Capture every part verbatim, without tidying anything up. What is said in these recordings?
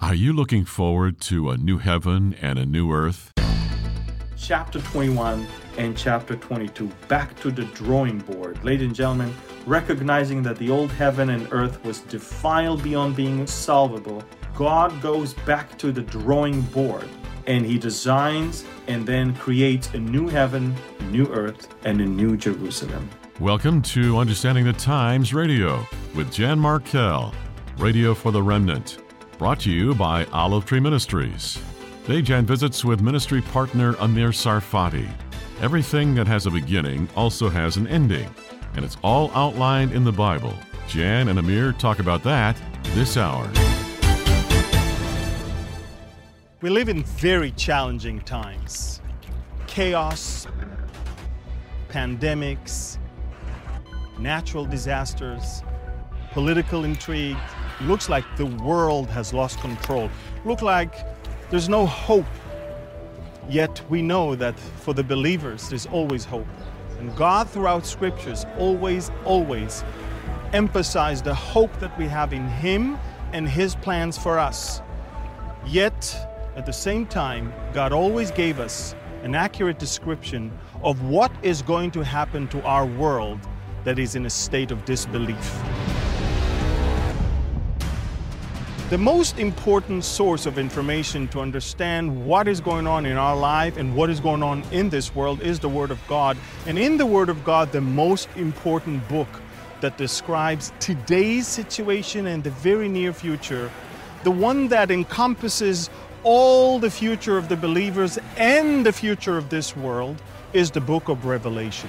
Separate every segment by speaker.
Speaker 1: Are you looking forward to a new heaven and a new earth?
Speaker 2: Chapter twenty-one and chapter twenty-two, back to the drawing board. Ladies and gentlemen, recognizing that the old heaven and earth was defiled beyond being solvable, God goes back to the drawing board and he designs and then creates a new heaven, a new earth, and a new Jerusalem.
Speaker 1: Welcome to Understanding the Times Radio with Jan Markell, Radio for the Remnant, brought to you by Olive Tree Ministries. Today, Jan visits with ministry partner Amir Tsarfati. Everything that has a beginning also has an ending, and it's all outlined in the Bible. Jan and Amir talk about that this hour.
Speaker 3: We live in very challenging times. Chaos, pandemics, natural disasters, political intrigue. Looks like the world has lost control. Look like there's no hope. Yet we know that for the believers, there's always hope. And God throughout scriptures always, always emphasized the hope that we have in Him and His plans for us. Yet, at the same time, God always gave us an accurate description of what is going to happen to our world that is in a state of disbelief. The most important source of information to understand what is going on in our life and what is going on in this world is the Word of God. And in the Word of God, the most important book that describes today's situation and the very near future, the one that encompasses all the future of the believers and the future of this world, is the book of Revelation.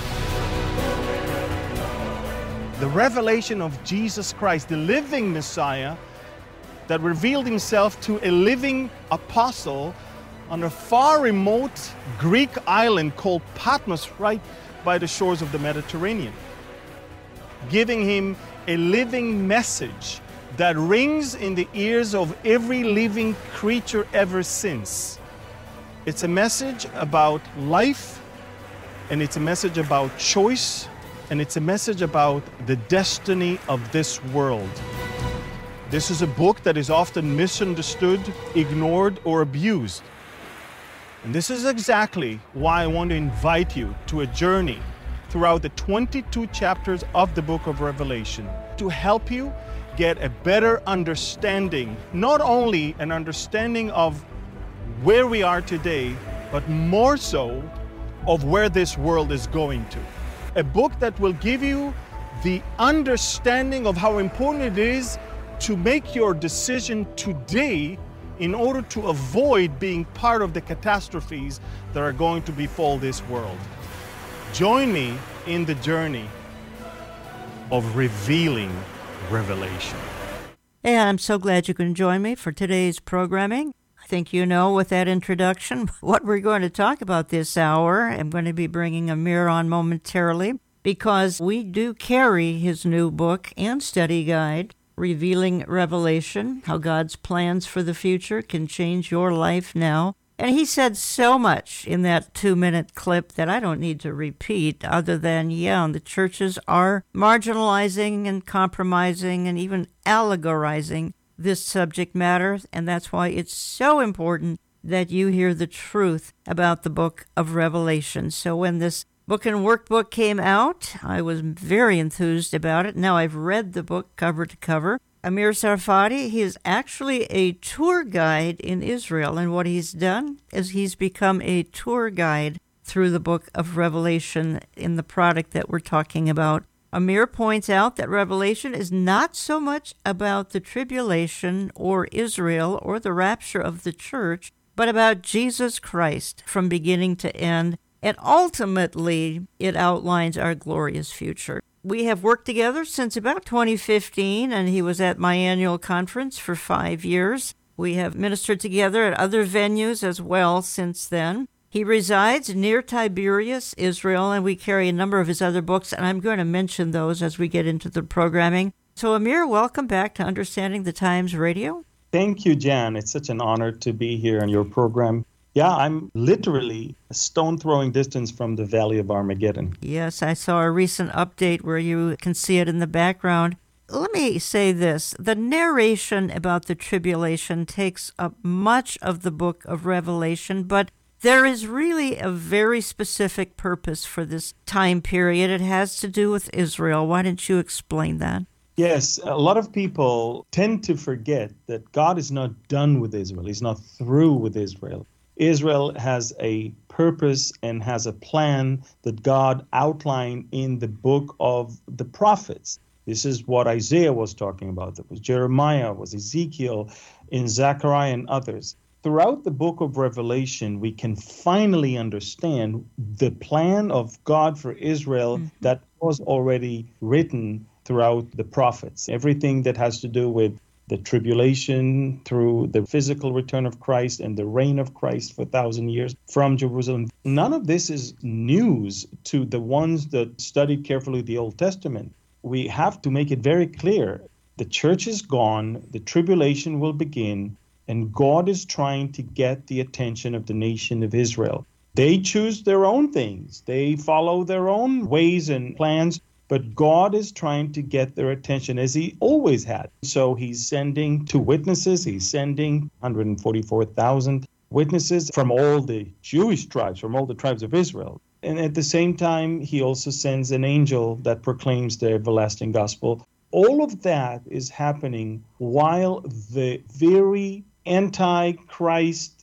Speaker 3: The revelation of Jesus Christ, the living Messiah, that revealed himself to a living apostle on a far remote Greek island called Patmos, right by the shores of the Mediterranean, giving him a living message that rings in the ears of every living creature ever since. It's a message about life, and it's a message about choice, and it's a message about the destiny of this world. This is a book that is often misunderstood, ignored, or abused. And this is exactly why I want to invite you to a journey throughout the twenty-two chapters of the book of Revelation to help you get a better understanding, not only an understanding of where we are today, but more so of where this world is going to. A book that will give you the understanding of how important it is to make your decision today in order to avoid being part of the catastrophes that are going to befall this world. Join me in the journey of revealing Revelation.
Speaker 4: Hey, I'm so glad you can join me for today's programming. I think you know with that introduction what we're going to talk about this hour. I'm going to be bringing Amir on momentarily because we do carry his new book and study guide, Revealing Revelation, How God's Plans for the Future Can Change Your Life Now. And he said so much in that two-minute clip that I don't need to repeat other than, yeah, the churches are marginalizing and compromising and even allegorizing this subject matter, and that's why it's so important that you hear the truth about the book of Revelation. So when this book and workbook came out, I was very enthused about it. Now I've read the book cover to cover. Amir Tsarfati, he is actually a tour guide in Israel, and what he's done is he's become a tour guide through the book of Revelation in the product that we're talking about. Amir points out that Revelation is not so much about the tribulation or Israel or the rapture of the church, but about Jesus Christ from beginning to end, and ultimately it outlines our glorious future. We have worked together since about twenty fifteen, and he was at my annual conference for five years. We have ministered together at other venues as well since then. He resides near Tiberias, Israel, and we carry a number of his other books, and I'm going to mention those as we get into the programming. So, Amir, welcome back to Understanding the Times Radio.
Speaker 2: Thank you, Jan. It's such an honor to be here on your program. Yeah, I'm literally a stone-throwing distance from the Valley of Armageddon.
Speaker 4: Yes, I saw a recent update where you can see it in the background. let me say this. The narration about the tribulation takes up much of the book of Revelation, but there is really a very specific purpose for this time period. It has to do with Israel. Why don't you explain that?
Speaker 3: Yes, a lot of people tend to forget that God is not done with Israel. He's not through with Israel. Israel has a purpose and has a plan that God outlined in the book of the prophets. This is what Isaiah was talking about. That was Jeremiah, was Ezekiel, in Zechariah and others. Throughout the book of Revelation, we can finally understand the plan of God for Israel mm-hmm. that was already written throughout the prophets. Everything that has to do with the tribulation through the physical return of Christ and the reign of Christ for a thousand years from Jerusalem. None of this is news to the ones that studied carefully the Old Testament. We have to make it very clear. The church is gone, the tribulation will begin, and God is trying to get the attention of the nation of Israel. They choose their own things. They follow their own ways and plans, but God is trying to get their attention as he always had. So he's sending two witnesses. He's sending one hundred forty-four thousand witnesses from all the Jewish tribes, from all the tribes of Israel. And at the same time, he also sends an angel that proclaims the everlasting gospel. All of that is happening while the very anti-Christ,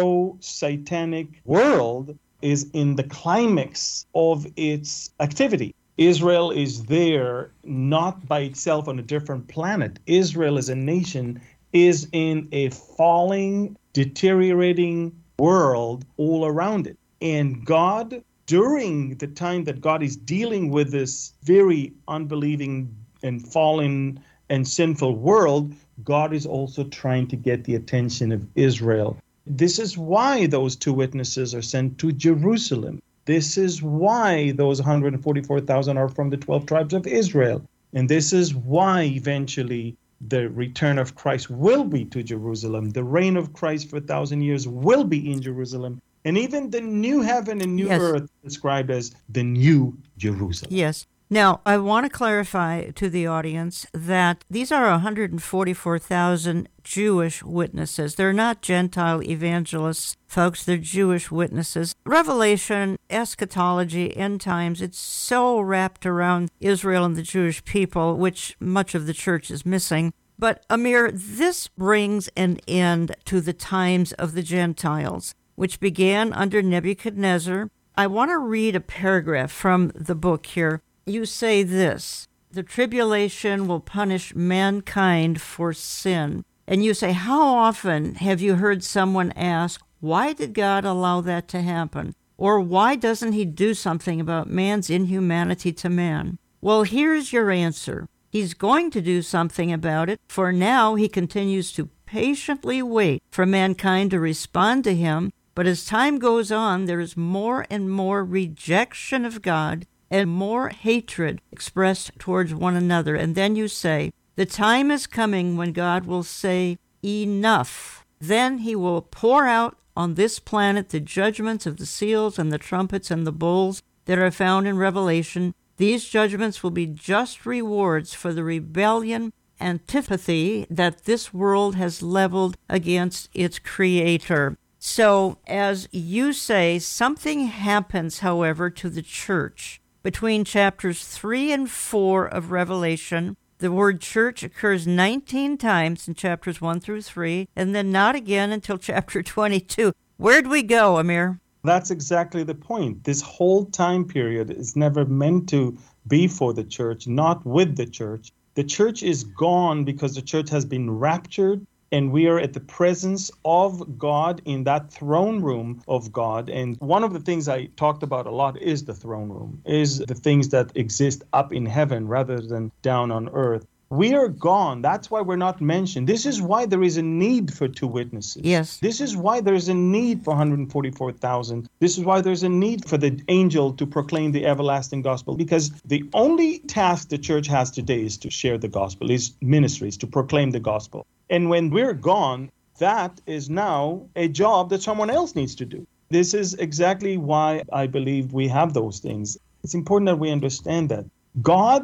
Speaker 3: pro-satanic world is in the climax of its activity. Israel is there not by itself on a different planet. Israel as a nation is in a falling, deteriorating world all around it. And God, during the time that God is dealing with this very unbelieving and fallen and sinful world, God is also trying to get the attention of Israel. This is why those two witnesses are sent to Jerusalem. This is why those one hundred forty-four thousand are from the twelve tribes of Israel. And this is why eventually the return of Christ will be to Jerusalem. The reign of Christ for a thousand years will be in Jerusalem. And even the new heaven and new yes. earth described as the new Jerusalem.
Speaker 4: Yes. Now, I want to clarify to the audience that these are one hundred forty-four thousand Jewish witnesses. They're not Gentile evangelists, folks. They're Jewish witnesses. Revelation, eschatology, end times, it's so wrapped around Israel and the Jewish people, which much of the church is missing. But, Amir, this brings an end to the times of the Gentiles, which began under Nebuchadnezzar. I want to read a paragraph from the book here. You say this, the tribulation will punish mankind for sin. And you say, how often have you heard someone ask, why did God allow that to happen? Or why doesn't he do something about man's inhumanity to man? Well, here's your answer. He's going to do something about it, for now he continues to patiently wait for mankind to respond to him. But as time goes on, there is more and more rejection of God and more hatred expressed towards one another. And then you say, the time is coming when God will say, enough. Then he will pour out on this planet the judgments of the seals and the trumpets and the bowls that are found in Revelation. These judgments will be just rewards for the rebellion, antipathy that this world has leveled against its creator. So, as you say, something happens, however, to the church. Between chapters three and four of Revelation, the word church occurs nineteen times in chapters one through three, and then not again until chapter twenty-two. Where'd we go, Amir?
Speaker 3: That's exactly the point. This whole time period is never meant to be for the church, not with the church. The church is gone because the church has been raptured, and we are at the presence of God in that throne room of God. And one of the things I talked about a lot is the throne room, is the things that exist up in heaven rather than down on earth. We are gone. That's why we're not mentioned. This is why there is a need for two witnesses.
Speaker 4: Yes.
Speaker 3: This is why there's a need for one hundred forty-four thousand. This is why there's a need for the angel to proclaim the everlasting gospel. Because the only task the church has today is to share the gospel, is ministries, to proclaim the gospel. And when we're gone, that is now a job that someone else needs to do. This is exactly why I believe we have those things. It's important that we understand that God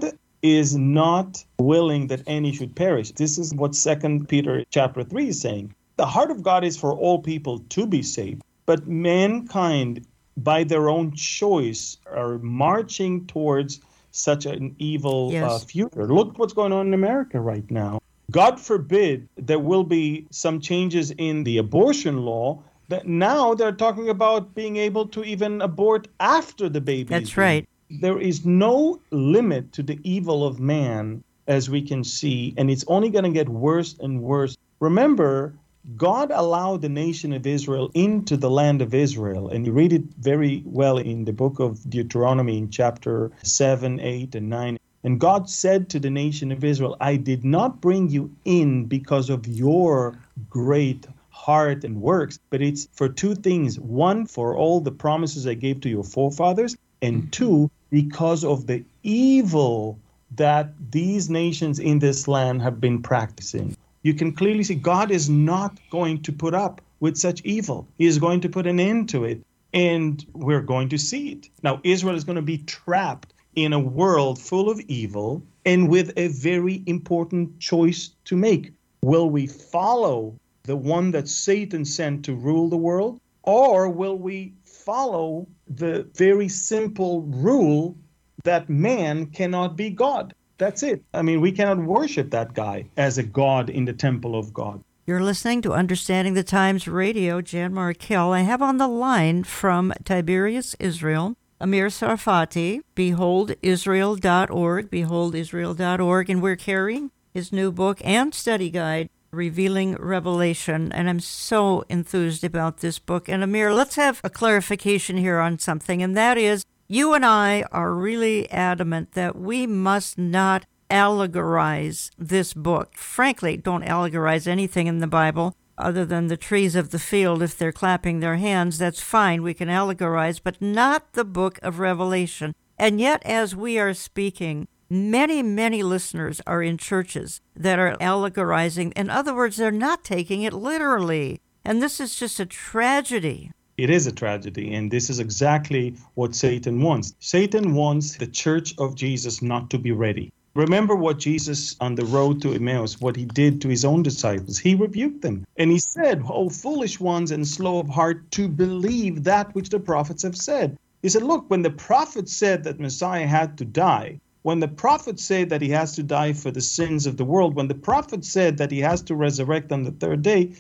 Speaker 5: is not willing that any should perish. This is what Second Peter chapter three is saying. The heart of God is for all people to be saved, but mankind, by their own choice, are marching towards such an evil
Speaker 4: Yes.
Speaker 5: uh, future. Look what's going on in America right now. God forbid there will be some changes in the abortion law, that now they're talking about being able to even abort after the baby.
Speaker 4: That's right.
Speaker 5: There is no limit to the evil of man, as we can see, and it's only going to get worse and worse. Remember, God allowed the nation of Israel into the land of Israel, and you read it very well in the book of Deuteronomy in chapter seven, eight, and nine. And God said to the nation of Israel, I did not bring you in because of your great heart and works, but it's for two things. One, for all the promises I gave to your forefathers, and two, because of the evil that these nations in this land have been practicing. You can clearly see God is not going to put up with such evil. He is going to put an end to it, and we're going to see it. Now, Israel is going to be trapped in a world full of evil and with a very important choice to make. Will we follow the one that Satan sent to rule the world, or will we follow the very simple rule that man cannot be God? That's it. I mean, we cannot worship that guy as a God in the temple of God.
Speaker 4: You're listening to Understanding the Times Radio. Jan Markell. I have on the line from Tiberias, Israel, Amir Tsarfati, behold israel dot org, behold israel dot org, and we're carrying his new book and study guide, Revealing Revelation, and I'm so enthused about this book. And Amir, let's have a clarification here on something, and that is, you and I are really adamant that we must not allegorize this book. Frankly, don't allegorize anything in the Bible other than the trees of the field. If they're clapping their hands, that's fine. We can allegorize, but not the book of Revelation. And yet, as we are speaking, many, many listeners are in churches that are allegorizing. In other words, they're not taking it literally. And this is just a tragedy.
Speaker 5: It is a tragedy, and this is exactly what Satan wants. Satan wants the church of Jesus not to be ready. Remember what Jesus on the road to Emmaus, what he did to his own disciples. He rebuked them, and he said, "O foolish ones and slow of heart to believe that which the prophets have said." He said, look, when the prophets said that Messiah had to die, when the prophets said that he has to die for the sins of the world, when the prophets said that he has to resurrect on the third day,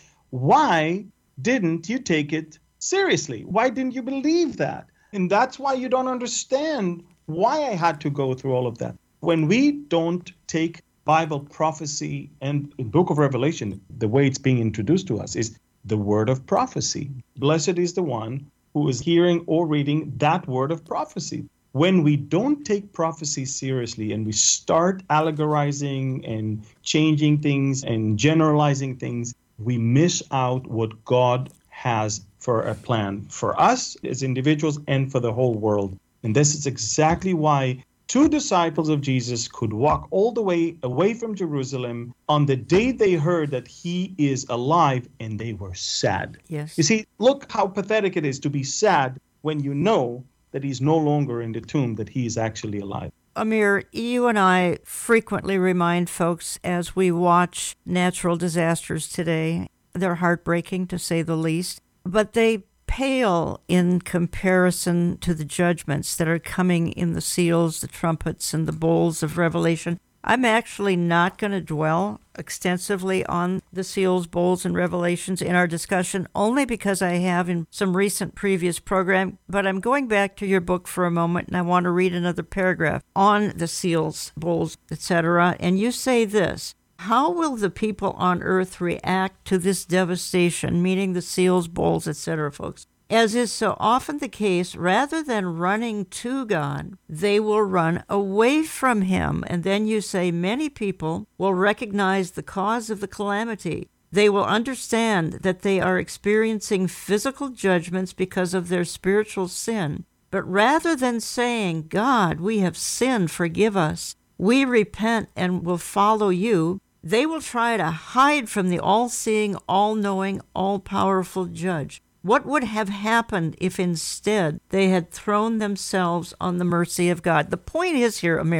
Speaker 5: why didn't you take it seriously? Why didn't you believe that? And that's why you don't understand why I had to go through all of that. When we don't take Bible prophecy and the book of Revelation, the way it's being introduced to us is the word of prophecy. Blessed is the one who is hearing or reading that word of prophecy. When we don't take prophecy seriously and we start allegorizing and changing things and generalizing things, we miss out what God has for a plan for us as individuals and for the whole world. And this is exactly why two disciples of Jesus could walk all the way away from Jerusalem on the day they heard that he is alive, and they were sad.
Speaker 4: Yes.
Speaker 5: You see, look how pathetic it is to be sad when you know that he's no longer in the tomb, that he is actually alive.
Speaker 4: Amir, you and I frequently remind folks as we watch natural disasters today, they're heartbreaking to say the least, but they pale in comparison to the judgments that are coming in the seals, the trumpets, and the bowls of Revelation. I'm actually not going to dwell extensively on the seals, bowls, and revelations in our discussion, only because I have in some recent previous program, but I'm going back to your book for a moment, and I want to read another paragraph on the seals, bowls, et cetera. And you say this: how will the people on earth react to this devastation, meaning the seals, bowls, et cetera, folks? As is so often the case, rather than running to God, they will run away from him. And then you say many people will recognize the cause of the calamity. They will understand that they are experiencing physical judgments because of their spiritual sin. But rather than saying, God, we have sinned, forgive us, we repent and will follow you, they will try to hide from the all-seeing, all-knowing, all-powerful judge. What would have happened if instead they had thrown themselves on the mercy of God? The point is here, Amir,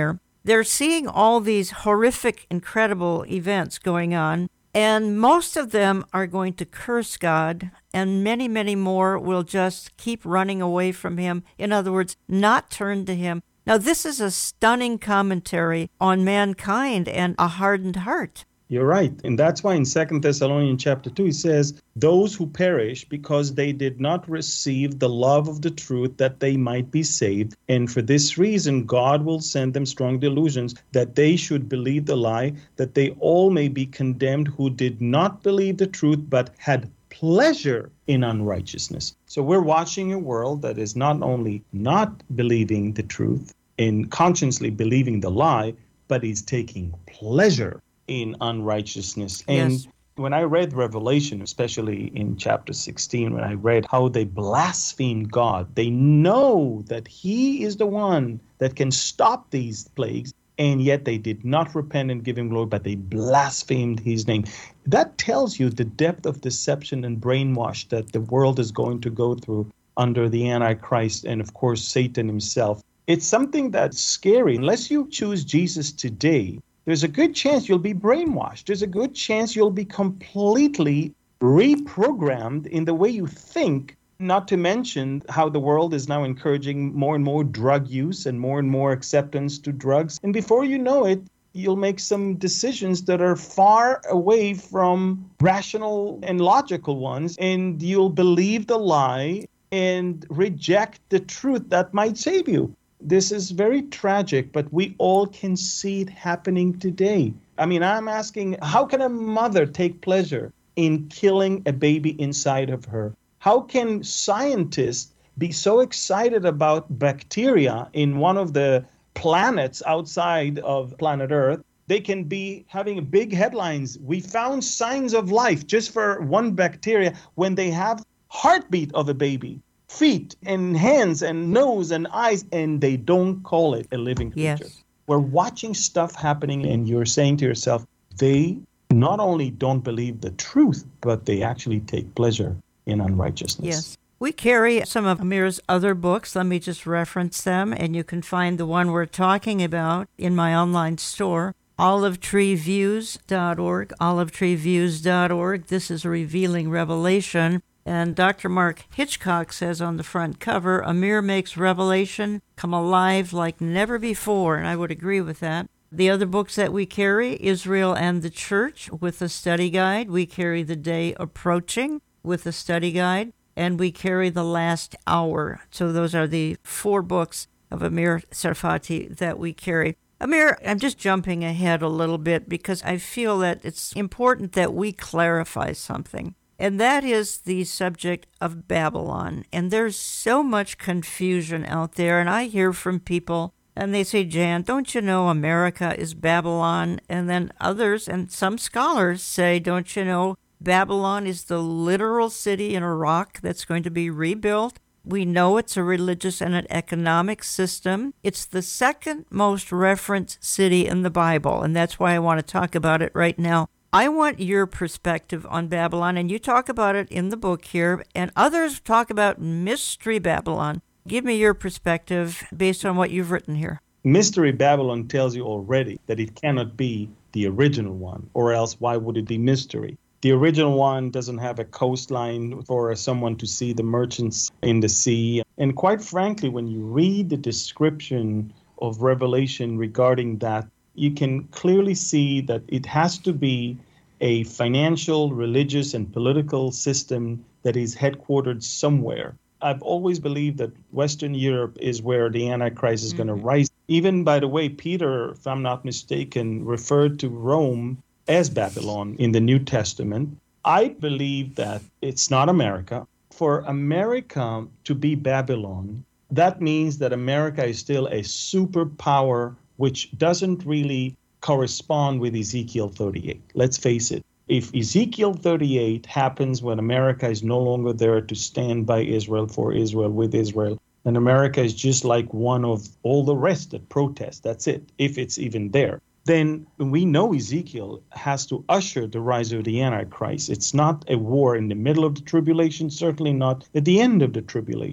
Speaker 4: they're seeing all these horrific, incredible events going on, and most of them are going to curse God, and many, many more will just keep running away from him. In other words, not turn to him. Now, this is a stunning commentary on mankind and a hardened heart.
Speaker 5: You're right. And that's why in Second Thessalonians chapter two, it says, those who perish because they did not receive the love of the truth that they might be saved. And for this reason, God will send them strong delusions that they should believe the lie, that they all may be condemned who did not believe the truth, but had pleasure in unrighteousness. So we're watching a world that is not only not believing the truth and consciously believing the lie, but is taking pleasure in unrighteousness. And
Speaker 4: Yes.
Speaker 5: when I read Revelation, especially in chapter sixteen, when I read how they blasphemed God, they know that he is the one that can stop these plagues, and yet they did not repent and give him glory, but they blasphemed his name. That tells you the depth of deception and brainwash that the world is going to go through under the Antichrist and, of course, Satan himself. It's something that's scary. Unless you choose Jesus today, there's a good chance you'll be brainwashed. There's a good chance you'll be completely reprogrammed in the way you think, not to mention how the world is now encouraging more and more drug use and more and more acceptance to drugs. And before you know it, you'll make some decisions that are far away from rational and logical ones, and you'll believe the lie and reject the truth that might save you. This is very tragic, but we all can see it happening today. I mean, I'm asking, how can a mother take pleasure in killing a baby inside of her? How can scientists be so excited about bacteria in one of the planets outside of planet Earth? They can be having big headlines. We found signs of life just for one bacteria when they have heartbeat of a baby, feet and hands and nose and eyes, and they don't call it a living creature.
Speaker 4: Yes.
Speaker 5: We're watching stuff happening, and you're saying to yourself, they not only don't believe the truth, but they actually take pleasure in unrighteousness.
Speaker 4: Yes. We carry some of Amir's other books. Let me just reference them, and you can find the one we're talking about in my online store, olive tree views dot org, olive tree views dot org. This is Revealing Revelation. And Doctor Mark Hitchcock says on the front cover, Amir makes Revelation come alive like never before, and I would agree with that. The other books that we carry, Israel and the Church with a study guide. We carry The Day Approaching with a study guide, and we carry The Last Hour. So those are the four books of Amir Tsarfati that we carry. Amir, I'm just jumping ahead a little bit because I feel that it's important that we clarify something. And that is the subject of Babylon. And there's so much confusion out there. And I hear from people, and they say, Jan, don't you know America is Babylon? And then others, and some scholars say, don't you know Babylon is the literal city in Iraq that's going to be rebuilt? We know it's a religious and an economic system. It's the second most referenced city in the Bible, and that's why I want to talk about it right now. I want your perspective on Babylon, and you talk about it in the book here, and others talk about Mystery Babylon. Give me your perspective based on what you've written here.
Speaker 5: Mystery Babylon tells you already that it cannot be the original one, or else why would it be mystery? The original one doesn't have a coastline for someone to see the merchants in the sea. And quite frankly, when you read the description of Revelation regarding that, you can clearly see that it has to be a financial, religious, and political system that is headquartered somewhere. I've always believed that Western Europe is where the Antichrist is mm-hmm. going to rise. Even, by the way, Peter, if I'm not mistaken, referred to Rome as Babylon in the New Testament. I believe that it's not America. For America to be Babylon, that means that America is still a superpower, which doesn't really correspond with Ezekiel thirty-eight. Let's face it. If Ezekiel thirty-eight happens when America is no longer there to stand by Israel, for Israel, with Israel, and America is just like one of all the rest that protest, that's it, if it's even there, then we know Ezekiel has to usher the rise of the Antichrist. It's not a war in the middle of the tribulation, certainly not at the end of the tribulation.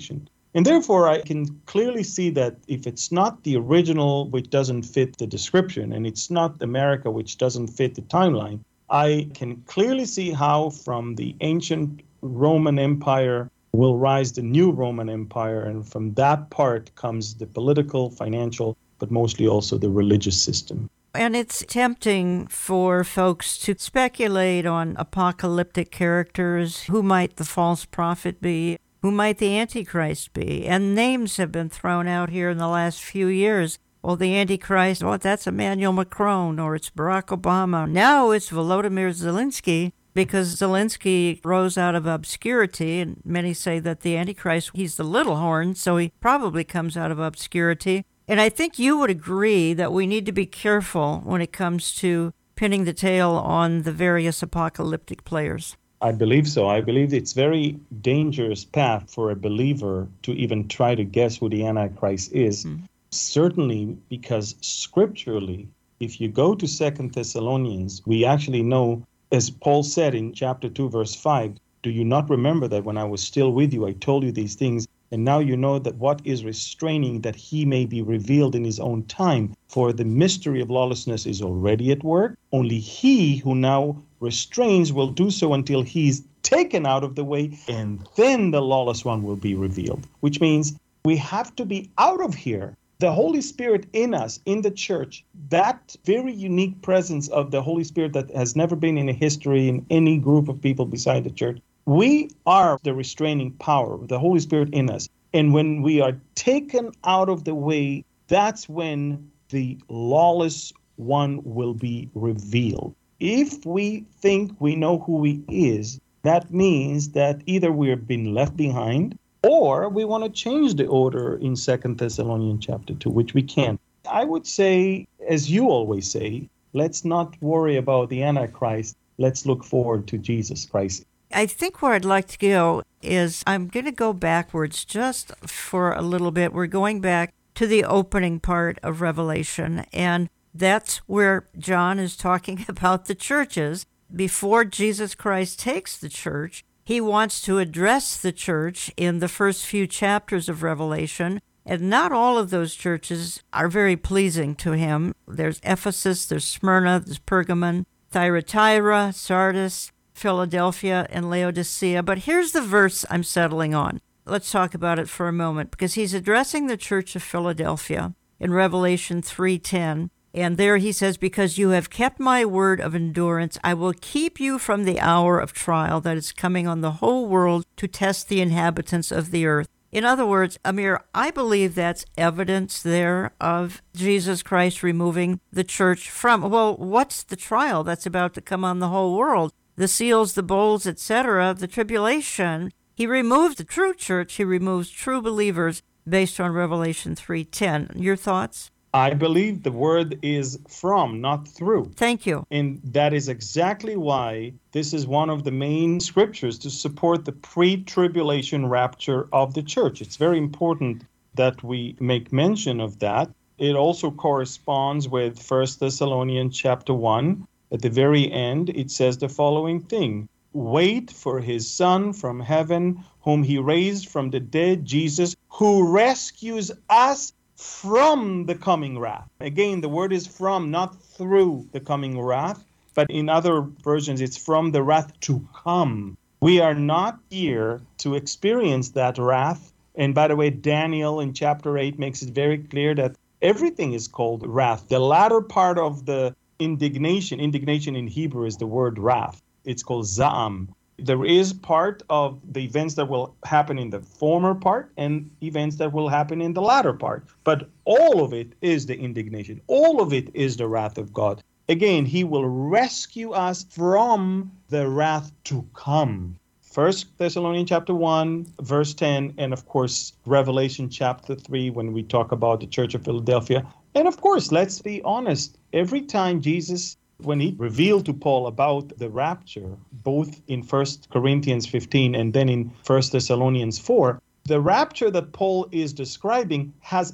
Speaker 5: And therefore, I can clearly see that if it's not the original, which doesn't fit the description, and it's not America, which doesn't fit the timeline, I can clearly see how from the ancient Roman Empire will rise the new Roman Empire, and from that part comes the political, financial, but mostly also the religious system.
Speaker 4: And it's tempting for folks to speculate on apocalyptic characters. Who might the false prophet be? Who might the Antichrist be? And names have been thrown out here in the last few years. Well, the Antichrist, oh, that's Emmanuel Macron, or it's Barack Obama. Now it's Volodymyr Zelensky, because Zelensky rose out of obscurity, and many say that the Antichrist, he's the little horn, so he probably comes out of obscurity. And I think you would agree that we need to be careful when it comes to pinning the tail on the various apocalyptic players.
Speaker 5: I believe so. I believe it's very dangerous path for a believer to even try to guess who the Antichrist is. Mm. Certainly because scripturally, if you go to Second Thessalonians, we actually know, as Paul said in chapter two, verse five, do you not remember that when I was still with you, I told you these things? And now you know that what is restraining, that he may be revealed in his own time. For the mystery of lawlessness is already at work. Only he who now restrains will do so until he's taken out of the way, and then the lawless one will be revealed. Which means we have to be out of here. The Holy Spirit in us, in the church, that very unique presence of the Holy Spirit that has never been in a history in any group of people beside the church, we are the restraining power, the Holy Spirit in us. And when we are taken out of the way, that's when the lawless one will be revealed. If we think we know who he is, that means that either we have been left behind, or we want to change the order in Second Thessalonians chapter two, which we can't. I would say, as you always say, let's not worry about the Antichrist. Let's look forward to Jesus Christ.
Speaker 4: I think where I'd like to go is I'm going to go backwards just for a little bit. We're going back to the opening part of Revelation, and that's where John is talking about the churches. Before Jesus Christ takes the church, he wants to address the church in the first few chapters of Revelation, and not all of those churches are very pleasing to him. There's Ephesus, there's Smyrna, there's Pergamon, Thyatira, Sardis, Philadelphia, and Laodicea. But here's the verse I'm settling on. Let's talk about it for a moment, because he's addressing the church of Philadelphia in Revelation three ten. And there he says, because you have kept my word of endurance, I will keep you from the hour of trial that is coming on the whole world to test the inhabitants of the earth. In other words, Amir, I believe that's evidence there of Jesus Christ removing the church from, well, what's the trial that's about to come on the whole world? The seals, the bowls, et cetera, the tribulation. He removes the true church. He removes true believers based on Revelation three ten. Your thoughts?
Speaker 5: I believe the word is from, not through.
Speaker 4: Thank you.
Speaker 5: And that is exactly why this is one of the main scriptures to support the pre-tribulation rapture of the church. It's very important that we make mention of that. It also corresponds with First Thessalonians chapter one. At the very end, it says the following thing: wait for his Son from heaven, whom he raised from the dead, Jesus, who rescues us from the coming wrath. Again, the word is from, not through the coming wrath, but in other versions, it's from the wrath to come. We are not here to experience that wrath. And by the way, Daniel in chapter eight makes it very clear that everything is called wrath. The latter part of the indignation, indignation in Hebrew is the word wrath. It's called za'am. There is part of the events that will happen in the former part and events that will happen in the latter part. But all of it is the indignation. All of it is the wrath of God. Again, he will rescue us from the wrath to come. First Thessalonians chapter one, verse ten, and of course, Revelation chapter three, when we talk about the Church of Philadelphia. And of course, let's be honest, every time Jesus, when he revealed to Paul about the rapture, both in First Corinthians fifteen and then in First Thessalonians four, the rapture that Paul is describing has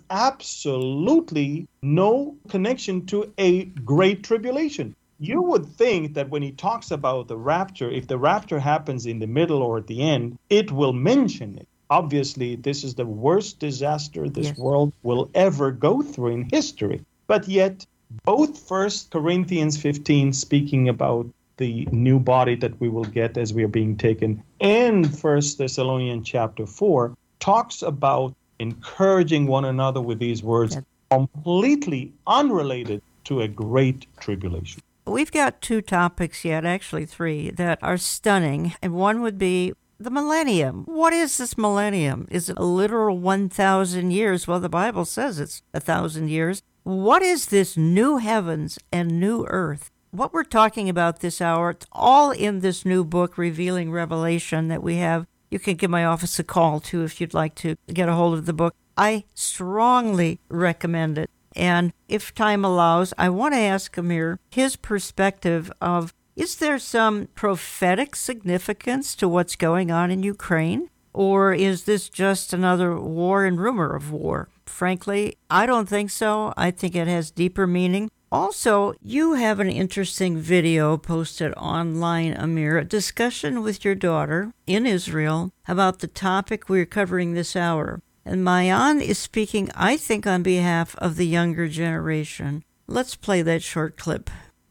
Speaker 5: absolutely no connection to a great tribulation. You would think that when he talks about the rapture, if the rapture happens in the middle or at the end, it will mention it. Obviously, this is the worst disaster this
Speaker 4: Yes.
Speaker 5: world will ever go through in history. But yet, both First Corinthians fifteen, speaking about the new body that we will get as we are being taken, and First Thessalonians chapter four, talks about encouraging one another with these words,
Speaker 4: Yes.
Speaker 5: completely unrelated to a great tribulation.
Speaker 4: We've got two topics yet, actually three, that are stunning. And one would be the millennium. What is this millennium? Is it a literal one thousand years? Well, the Bible says it's a thousand years. What is this new heavens and new earth? What we're talking about this hour, it's all in this new book, Revealing Revelation, that we have. You can give my office a call, too, if you'd like to get a hold of the book. I strongly recommend it. And if time allows, I want to ask Amir his perspective of, is there some prophetic significance to what's going on in Ukraine? Or is this just another war and rumor of war? Frankly, I don't think so. I think it has deeper meaning. Also, you have an interesting video posted online, Amir, a discussion with your daughter in Israel about the topic we're covering this hour. And Mayan is speaking, I think, on behalf of the younger generation. Let's play that short clip.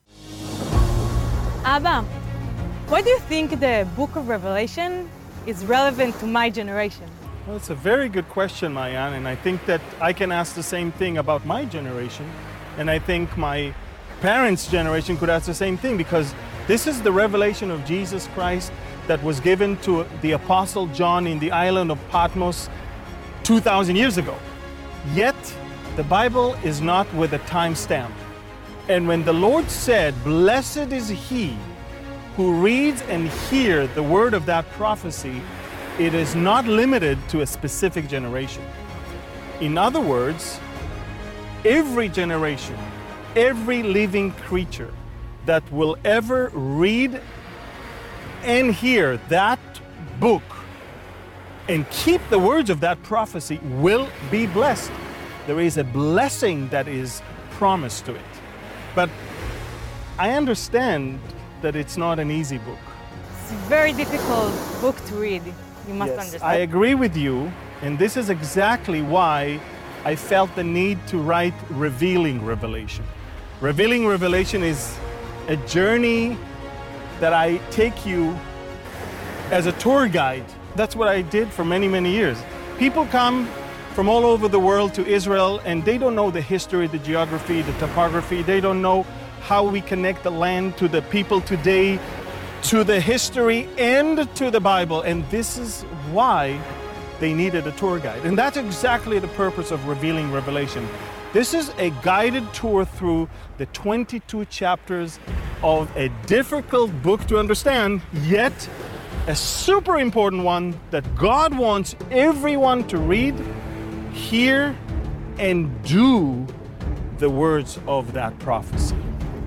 Speaker 6: Abba, why do you think the book of Revelation is relevant to my generation?
Speaker 3: Well, it's a very good question, Mayan, and I think that I can ask the same thing about my generation, and I think my parents' generation could ask the same thing, because this is the revelation of Jesus Christ that was given to the Apostle John in the island of Patmos two thousand years ago. Yet, the Bible is not with a timestamp. And when the Lord said, "Blessed is he who reads and hears the word of that prophecy," it is not limited to a specific generation. In other words, every generation, every living creature that will ever read and hear that book and keep the words of that prophecy will be blessed. There is a blessing that is promised to it. But I understand that it's not an easy book.
Speaker 6: It's a very difficult book to read. You must
Speaker 3: Yes,
Speaker 6: understand.
Speaker 3: I agree with you, and this is exactly why I felt the need to write Revealing Revelation. Revealing Revelation is a journey that I take you as a tour guide. That's what I did for many, many years. People come from all over the world to Israel, and they don't know the history, the geography, the topography. They don't know how we connect the land to the people today, to the history, and to the Bible. And this is why they needed a tour guide. And that's exactly the purpose of Revealing Revelation. This is a guided tour through the twenty-two chapters of a difficult book to understand, yet a super important one that God wants everyone to read, hear, and do the words of that prophecy.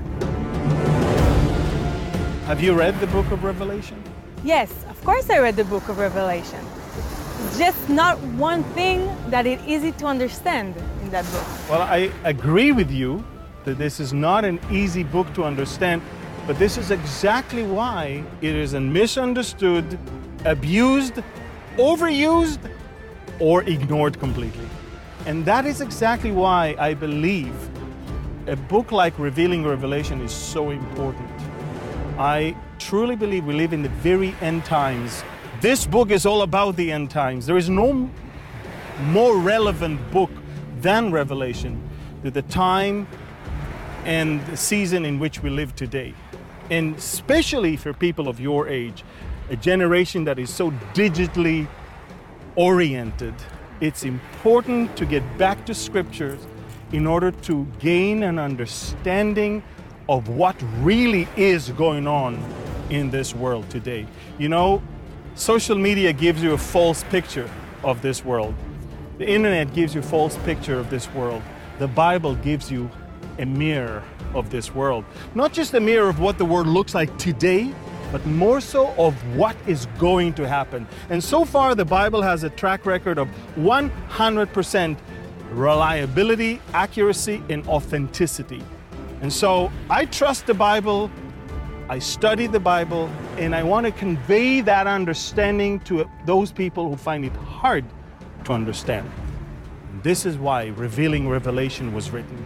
Speaker 3: Have you read the book of Revelation?
Speaker 6: Yes, of course I read the book of Revelation. It's just not one thing that is easy to understand in that book.
Speaker 3: Well, I agree with you that this is not an easy book to understand, but this is exactly why it is misunderstood, abused, overused, or ignored completely. And that is exactly why I believe a book like Revealing Revelation is so important. I truly believe we live in the very end times. This book is all about the end times. There is no more relevant book than Revelation to the time and the season in which we live today. And especially for people of your age, a generation that is so digitally oriented, it's important to get back to scriptures in order to gain an understanding of what really is going on in this world today. You know, social media gives you a false picture of this world. The internet gives you a false picture of this world. The Bible gives you a mirror of this world. Not just a mirror of what the world looks like today, but more so of what is going to happen. And so far, the Bible has a track record of one hundred percent reliability, accuracy, and authenticity. And so I trust the Bible I study the Bible, and I want to convey that understanding to those people who find it hard to understand. And this is why Revealing Revelation was written.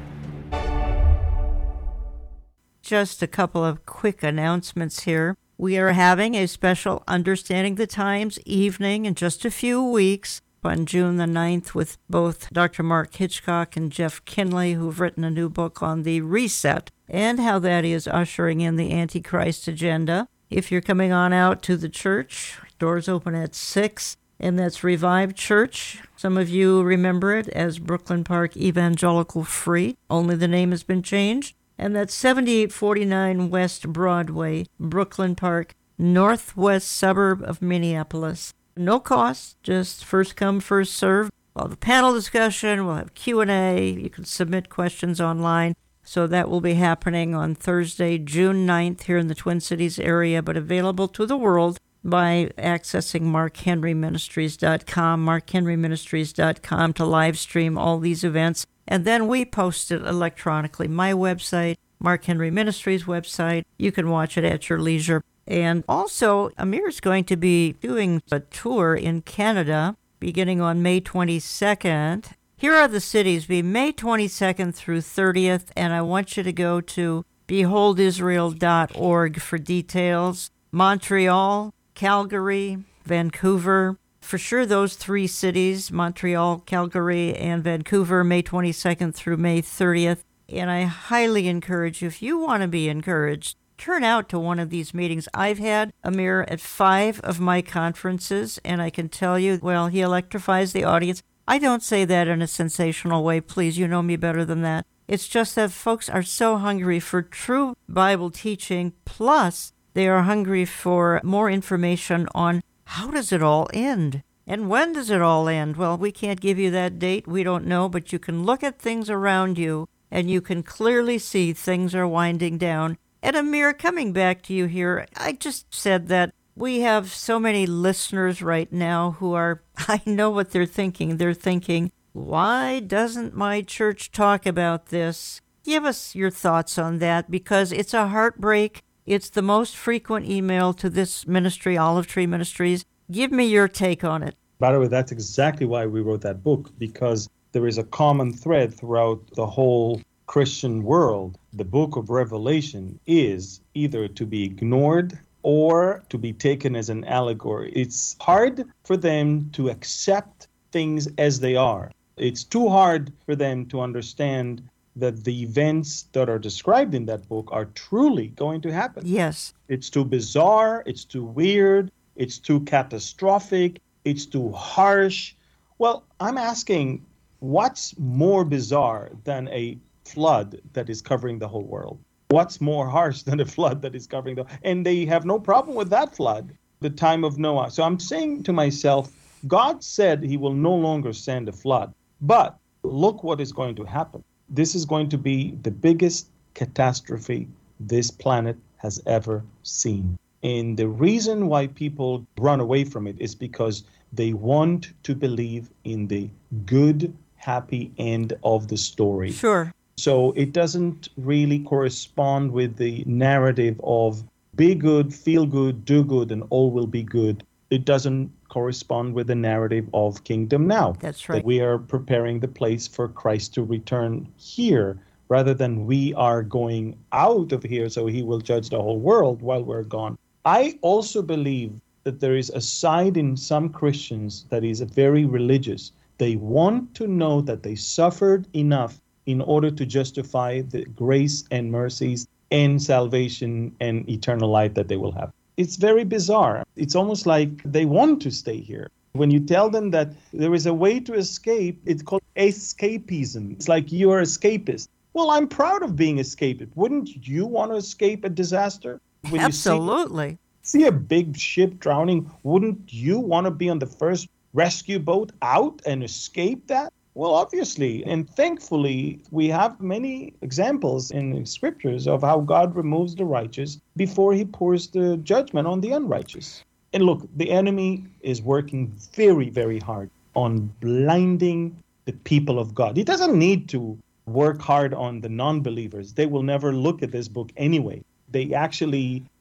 Speaker 4: Just a couple of quick announcements here. We are having a special Understanding the Times evening in just a few weeks on June the ninth with both Doctor Mark Hitchcock and Jeff Kinley, who've written a new book on the reset and how that is ushering in the Antichrist agenda. If you're coming on out to the church, doors open at six, and that's Revived Church. Some of you remember it as Brooklyn Park Evangelical Free, only the name has been changed. And that's seventy-eight forty-nine West Broadway, Brooklyn Park, northwest suburb of Minneapolis. No cost, just first come, first serve. We'll have a panel discussion, we'll have Q and A, you can submit questions online. So that will be happening on Thursday, June ninth here in the Twin Cities area, but available to the world by accessing mark henry ministries dot com, mark henry ministries dot com to live stream all these events. And then we post it electronically. My website, Mark Henry Ministries website. You can watch it at your leisure. And also, Amir is going to be doing a tour in Canada beginning on May twenty-second. Here are the cities, be May twenty-second through thirtieth, and I want you to go to behold israel dot org for details. Montreal, Calgary, Vancouver. For sure, those three cities, Montreal, Calgary, and Vancouver, May twenty-second through May thirtieth. And I highly encourage you, if you want to be encouraged, turn out to one of these meetings. I've had Amir at five of my conferences, and I can tell you, well, he electrifies the audience. I don't say that in a sensational way. Please, you know me better than that. It's just that folks are so hungry for true Bible teaching, plus they are hungry for more information on how does it all end? And when does it all end? Well, we can't give you that date. We don't know, but you can look at things around you, and you can clearly see things are winding down. And Amir, coming back to you here, I just said that we have so many listeners right now who are, I know what they're thinking. They're thinking, why doesn't my church talk about this? Give us your thoughts on that, because it's a heartbreak. It's the most frequent email to this ministry, Olive Tree Ministries. Give me your take on it.
Speaker 5: By the way, that's exactly why we wrote that book, because there is a common thread throughout the whole Christian world. The book of Revelation is either to be ignored or to be taken as an allegory. It's hard for them to accept things as they are. It's too hard for them to understand that the events that are described in that book are truly going to happen.
Speaker 4: Yes.
Speaker 5: It's too bizarre, it's too weird, it's too catastrophic, it's too harsh. Well, I'm asking, what's more bizarre than a flood that is covering the whole world? What's more harsh than a flood that is covering the... And they have no problem with that flood, the time of Noah. So I'm saying to myself, God said he will no longer send a flood. But look what is going to happen. This is going to be the biggest catastrophe this planet has ever seen. And the reason why people run away from it is because they want to believe in the good, happy end of the story.
Speaker 4: Sure.
Speaker 5: So it doesn't really correspond with the narrative of be good, feel good, do good, and all will be good. It doesn't correspond with the narrative of Kingdom Now.
Speaker 4: That's right.
Speaker 5: That we are preparing the place for Christ to return here, rather than we are going out of here so he will judge the whole world while we're gone. I also believe that there is a side in some Christians that is very religious. They want to know that they suffered enough in order to justify the grace and mercies and salvation and eternal life that they will have. It's very bizarre. It's almost like they want to stay here. When you tell them that there is a way to escape, it's called escapism. It's like you are escapist. Well, I'm proud of being escapist. Wouldn't you want to escape a disaster? When
Speaker 4: Absolutely.
Speaker 5: You see, see a big ship drowning, wouldn't you want to be on the first rescue boat out and escape that? Well, obviously, and thankfully, we have many examples in the scriptures of how God removes the righteous before he pours the judgment on the unrighteous. And look, the enemy is working very, very hard on blinding the people of God. He doesn't need to work hard on the non-believers. They will never look at this book anyway. They actually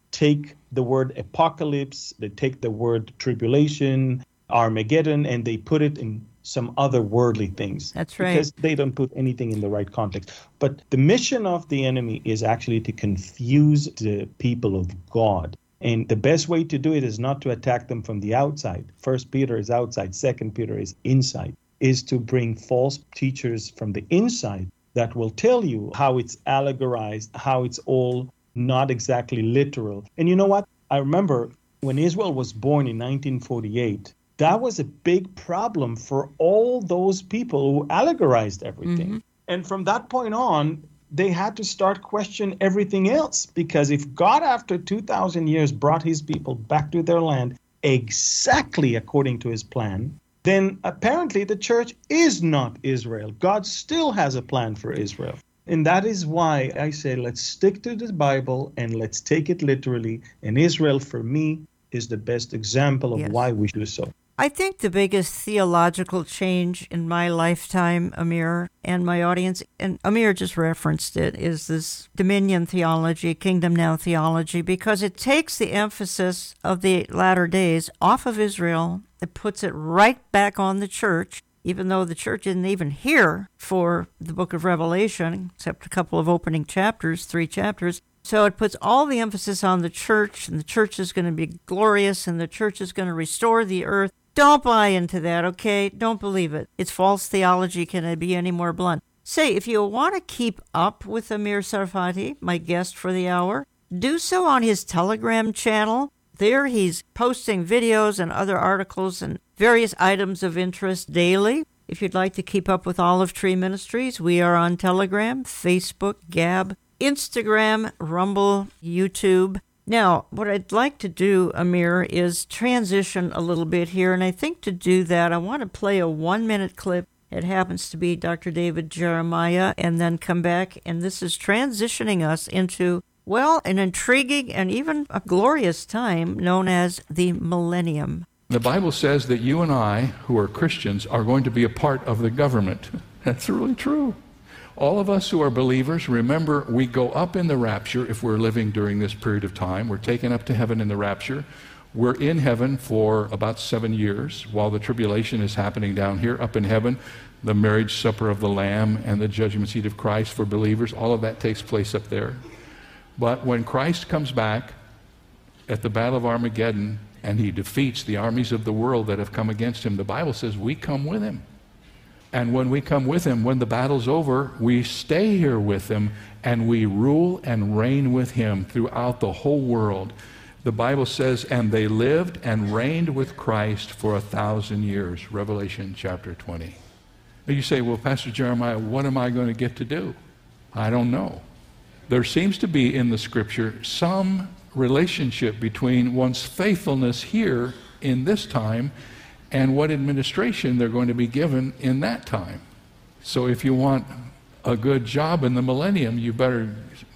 Speaker 5: take the word apocalypse, they take the word tribulation, Armageddon, and they put it in some other worldly things.
Speaker 4: That's right.
Speaker 5: Because they don't put anything in the right context. But the mission of the enemy is actually to confuse the people of God. And the best way to do it is not to attack them from the outside. First Peter is outside, Second Peter is inside, is to bring false teachers from the inside that will tell you how it's allegorized, how it's all not exactly literal. And you know what? I remember when Israel was born in nineteen forty-eight, that was a big problem for all those people who allegorized everything. Mm-hmm. And from that point on, they had to start questioning everything else. Because if God, after two thousand years, brought his people back to their land exactly according to his plan, then apparently the church is not Israel. God still has a plan for Israel. And that is why I say, let's stick to the Bible and let's take it literally. And Israel, for me, is the best example of yes. why we do so.
Speaker 4: I think the biggest theological change in my lifetime, Amir, and my audience, and Amir just referenced it, is this dominion theology, kingdom now theology, because it takes the emphasis of the latter days off of Israel. It puts it right back on the church, even though the church isn't even here for the book of Revelation, except a couple of opening chapters, three chapters. So it puts all the emphasis on the church, and the church is going to be glorious, and the church is going to restore the earth. Don't buy into that, okay? Don't believe it. It's false theology. Can I be any more blunt? Say, if you want to keep up with Amir Tsarfati, my guest for the hour, do so on his Telegram channel. There he's posting videos and other articles and various items of interest daily. If you'd like to keep up with Olive Tree Ministries, we are on Telegram, Facebook, Gab, Instagram, Rumble, YouTube. Now, what I'd like to do, Amir, is transition a little bit here, and I think to do that, I want to play a one-minute clip. It happens to be Doctor David Jeremiah, and then come back, and this is transitioning us into, well, an intriguing and even a glorious time known as the millennium.
Speaker 7: The Bible says that you and I, who are Christians, are going to be a part of the government. That's really true. All of us who are believers, remember, we go up in the rapture if we're living during this period of time. We're taken up to heaven in the rapture. We're in heaven for about seven years while the tribulation is happening down here. Up in heaven, the marriage supper of the Lamb and the judgment seat of Christ for believers, all of that takes place up there. But when Christ comes back at the Battle of Armageddon and he defeats the armies of the world that have come against him, the Bible says we come with him. And when we come with him, when the battle's over, we stay here with him and we rule and reign with him throughout the whole world. The Bible says, and they lived and reigned with Christ for a thousand years, Revelation chapter twenty. And you say, well, Pastor Jeremiah, what am I going to get to do? I don't know. There seems to be in the scripture some relationship between one's faithfulness here in this time and what administration they're going to be given in that time. So if you want a good job in the millennium, you better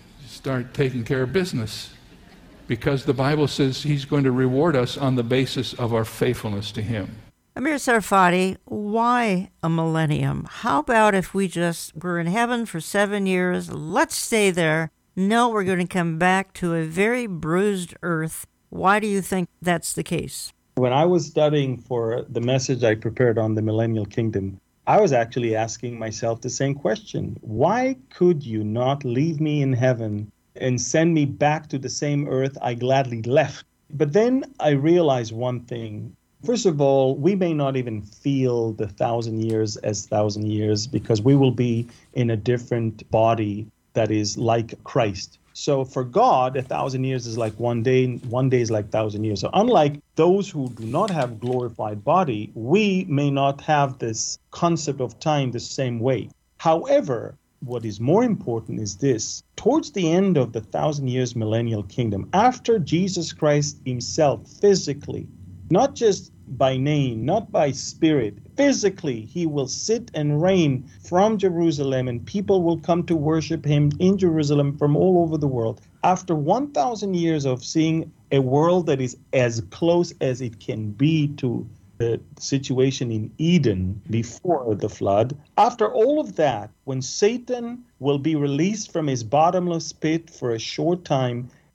Speaker 7: start taking care of business, because the Bible says he's going to reward us on the basis of our faithfulness to him.
Speaker 4: Amir Tsarfati, why a millennium? How about if we just were in heaven for seven years, let's stay there. No, we're going to come back to a very bruised earth. Why do you think that's the case?
Speaker 5: When I was studying for the message I prepared on the millennial kingdom, I was actually asking myself the same question. Why could you not leave me in heaven and send me back to the same earth I gladly left? But then I realized one thing. First of all, we may not even feel the thousand years as thousand years because we will be in a different body that is like Christ. So for God, a thousand years is like one day, one day is like thousand years. So unlike those who do not have glorified body, we may not have this concept of time the same way. However, what is more important is this. Towards the end of the thousand years millennial kingdom, after Jesus Christ himself physically, not just by name, not by spirit, physically, he will sit and reign from Jerusalem, and people will come to worship him in Jerusalem from all over the world. After one thousand years of seeing a world that is as close as it can be to the situation in Eden before the flood, after all of that, when Satan will be released from his bottomless pit for a short time,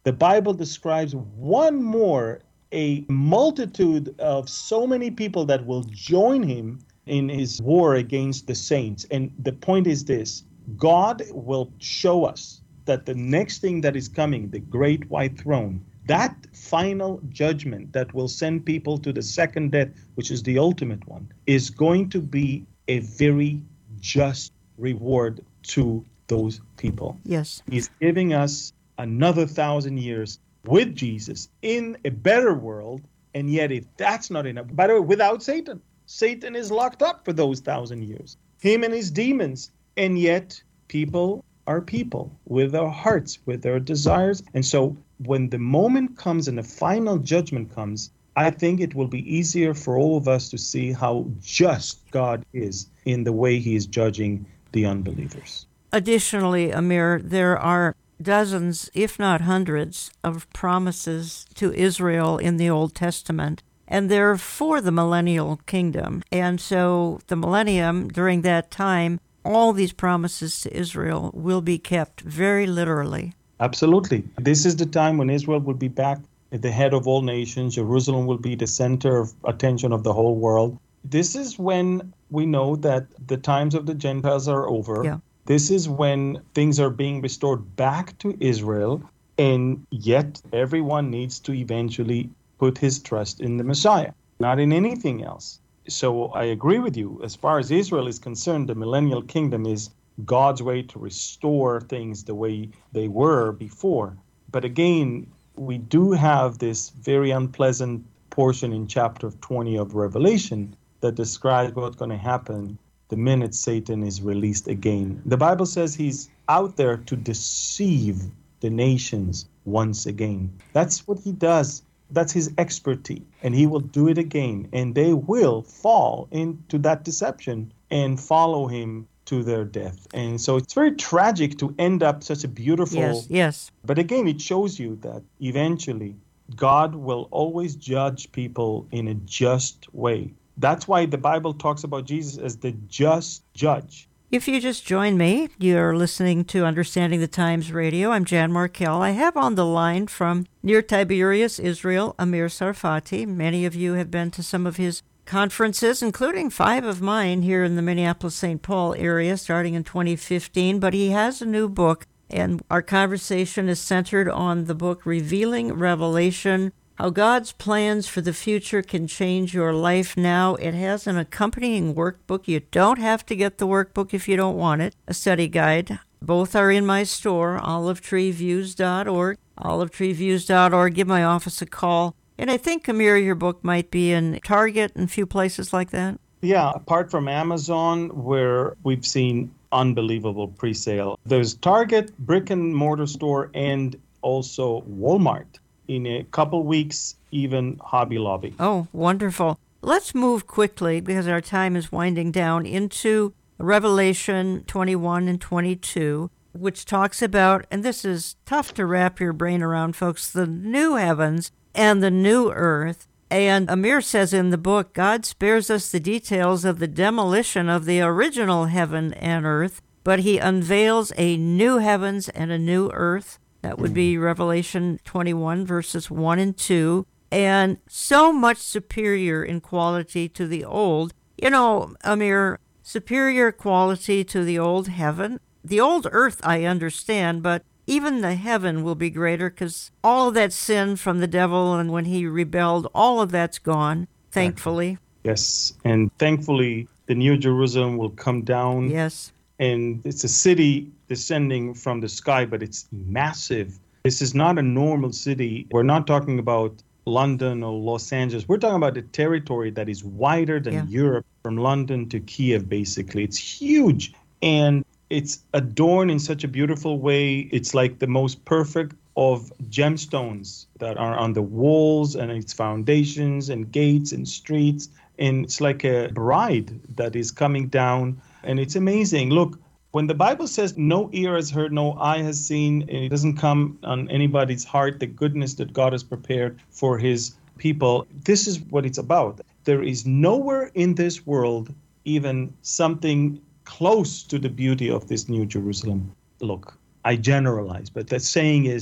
Speaker 5: The Bible describes one more, a multitude of so many people that will join him in his war against the saints. And the point is this: God will show us that the next thing that is coming, the great white throne, that final judgment that will send people to the second death, which is the ultimate one, is going to be a very just reward to those people.
Speaker 4: Yes.
Speaker 5: He's giving us another thousand years with Jesus in a better world, and yet if that's not enough, by the way, without Satan, Satan is locked up for those thousand years, him and his demons, and yet people are people with their hearts, with their desires. And so when the moment comes and the final judgment comes, I think it will be easier for all of us to see how just God is in the way he is judging the unbelievers.
Speaker 4: Additionally, Amir, there are dozens, if not hundreds, of promises to Israel in the Old Testament, and they're for the millennial kingdom. And so the millennium, during that time, all these promises to Israel will be kept very literally.
Speaker 5: Absolutely. This is the time when Israel will be back at the head of all nations. Jerusalem will be the center of attention of the whole world. This is when we know that the times of the Gentiles are over.
Speaker 4: Yeah.
Speaker 5: This is when things are being restored back to Israel, and yet everyone needs to eventually put his trust in the Messiah, not in anything else. So I agree with you. As far as Israel is concerned, the millennial kingdom is God's way to restore things the way they were before. But again, we do have this very unpleasant portion in chapter twenty of Revelation that describes what's going to happen the minute Satan is released again. The Bible says he's out there to deceive the nations once again. That's what he does. That's his expertise. And he will do it again. And they will fall into that deception and follow him to their death. And so it's very tragic to end up such a beautiful...
Speaker 4: Yes, yes.
Speaker 5: But again, it shows you that eventually God will always judge people in a just way. That's why the Bible talks about Jesus as the just judge.
Speaker 4: If you just joined me, you're listening to Understanding the Times Radio. I'm Jan Markell. I have on the line from near Tiberias, Israel, Amir Tsarfati. Many of you have been to some of his conferences, including five of mine here in the Minneapolis-Saint Paul area, starting in twenty fifteen. But he has a new book, and our conversation is centered on the book Revealing Revelation, How God's Plans for the Future Can Change Your Life Now. It has an accompanying workbook. You don't have to get the workbook if you don't want it, a study guide. Both are in my store, olive tree views dot org, olive tree views dot org. Give my office a call. And I think, Amir, your book might be in Target and a few places like that.
Speaker 5: Yeah, apart from Amazon, where we've seen unbelievable pre-sale. There's Target, brick and mortar store, and also Walmart. In a couple weeks, even Hobby Lobby.
Speaker 4: Oh, wonderful. Let's move quickly, because our time is winding down, into Revelation twenty-one and twenty-two, which talks about, and this is tough to wrap your brain around, folks, the new heavens and the new earth. And Amir says in the book, God spares us the details of the demolition of the original heaven and earth, but he unveils a new heavens and a new earth. That would be Revelation twenty-one, verses one and two, and so much superior in quality to the old. You know, Amir, superior quality to the old heaven. The old earth, I understand, but even the heaven will be greater, because all of that sin from the devil and when he rebelled, all of that's gone, thankfully.
Speaker 5: Yes, and thankfully the New Jerusalem will come down.
Speaker 4: Yes.
Speaker 5: And it's a city descending from the sky, but it's massive. This is not a normal city. We're not talking about London or Los Angeles. We're talking about a territory that is wider than
Speaker 4: yeah.
Speaker 5: Europe, from London to Kiev, basically. It's huge. And it's adorned in such a beautiful way. It's like the most perfect of gemstones that are on the walls and its foundations and gates and streets. And it's like a bride that is coming down. And it's amazing. Look, when the Bible says no ear has heard, no eye has seen, and it doesn't come on anybody's heart, the goodness that God has prepared for his people, this is what it's about. There is nowhere in this world even something close to the beauty of this New Jerusalem. Look, I generalize, but the saying is that